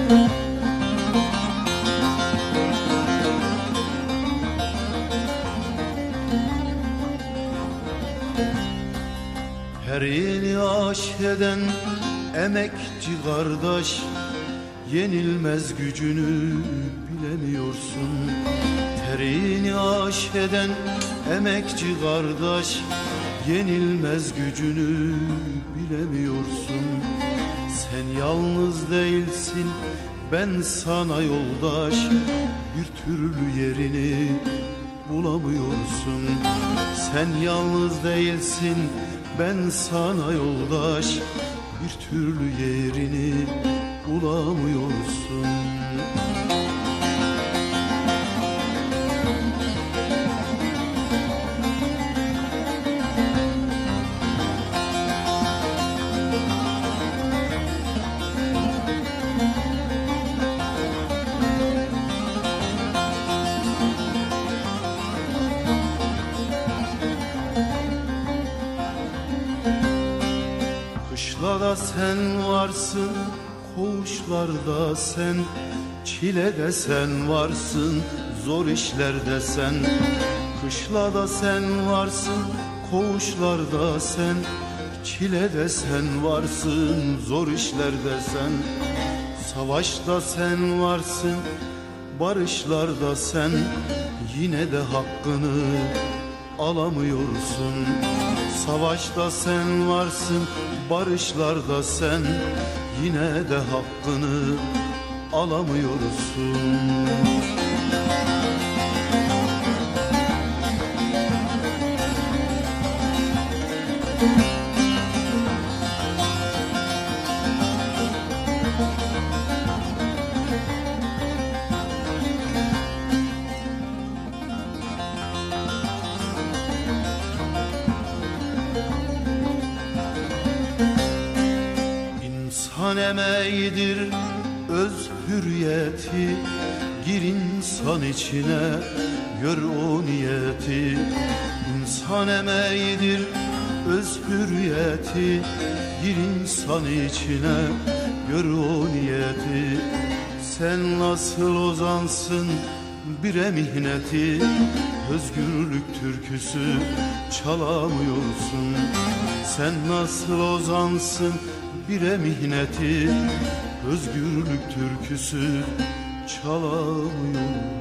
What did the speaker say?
Her yeni aşk eden emekçi kardeş, yenilmez gücünü bilemiyorsun. Terini aşk eden emekçi kardeş, yenilmez gücünü bilemiyorsun. Sen yalnız değilsin, ben sana yoldaş, bir türlü yerini bulamıyorsun. Sen yalnız değilsin, ben sana yoldaş, bir türlü yerini bulamıyorsun. Kışlarda sen varsın, koğuşlarda sen, çilede sen varsın, zor işlerde sen. Kışlarda sen varsın, koğuşlarda sen, çilede sen varsın, zor işlerde sen. Savaşta sen varsın, barışlarda sen, yine de hakkını alamıyorsun. Savaşta sen varsın, barışlarda sen, yine de hakkını alamıyorsun. İnsan emeğidir öz hürriyeti, gir insan içine gör o niyeti. İnsan emeğidir öz hürriyeti, gir insan içine gör o niyeti. Sen nasıl ozansın bire mihneti, özgürlük türküsü çalamıyorsun. Sen nasıl ozansın bire mihneti, özgürlük türküsü çalamıyorsun.